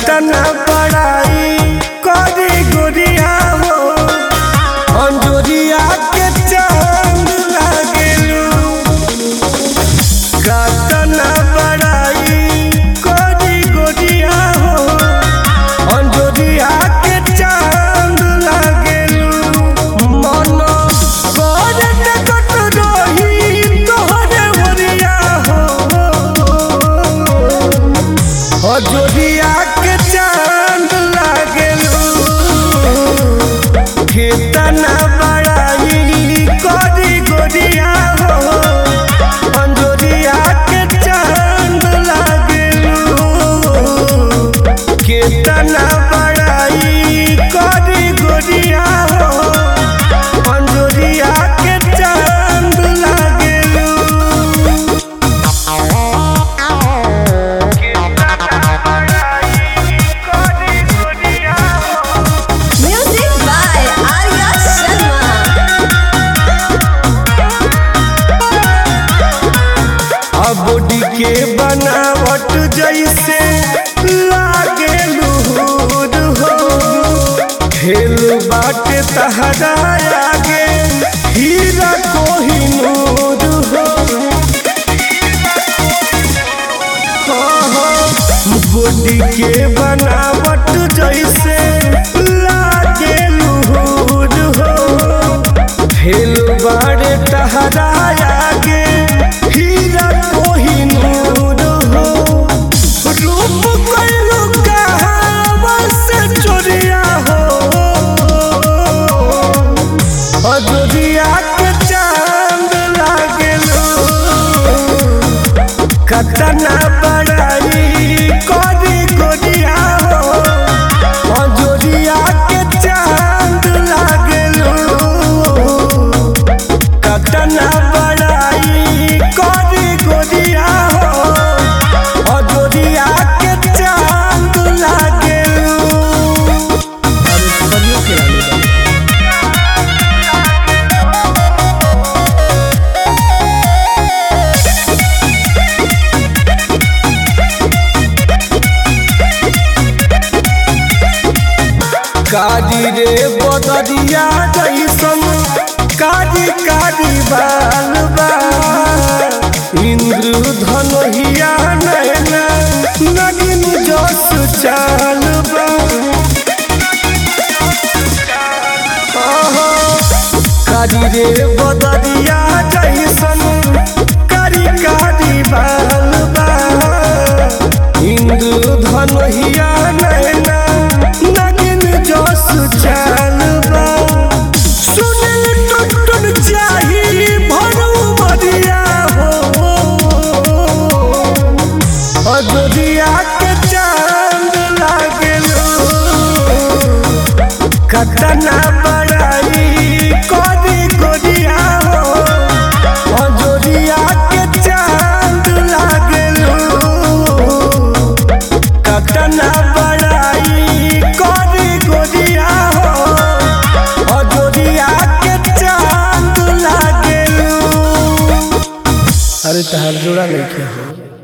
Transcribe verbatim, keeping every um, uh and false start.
कतना बड़ाई करी गोरिया हो अंजोरिया के चांद लागेलू। कतना बड़ाई करी गोरिया हो अंजोरिया के चांद लागेलू। मन करत कत रही तोहरे ओरिया हो अंजोरिया के चांद लागेलू। कितना बड़ाई करी गोरिया हो अंजोरिया के चांद लागेलू। कितना बड़ाई करी गोरिया हो अंजोरिया के चांद लागेलू। Music by Arya Sharma. Body के बनावट जैसे लागेलू हो खेल बाटे तहरा आगे हीरा कोहिनूर हो। बॉडी के बनावट जैसे लागेलू हो खेल बाटे तहरा आगे हीरा कोहिनूर हो। रूप कइलू कहावा से चोरिया हो अंजोरिया के चांद लागेलू। कतना बड़ाई करी गोरिया हो अंजोरिया के चांद लागेलू। कतना बड़ाई करी गोरिया हो अंजोरिया के चांद लागेलू। काजी रे बदरिया जैसन काजी काजी बाल बा इंद्र धनहिया नैना नगिन जस चाल बा। काजी रे बदरिया जैसन कारी कारी बाल बा इंद्र धनहिया नैना नगिन जस चाल बा। सुनिल टुटुन चाही भरू बरिया हो अंजोरिया के चांद लागेलू। कतना बड़ाई करी गोरिया हो अंजोरिया के चांद लागेलू। कतना बड़ाई करी गोरिया हो अंजोरिया के चांद लागेलू। अरे तहार जोड़ा नहीं हो।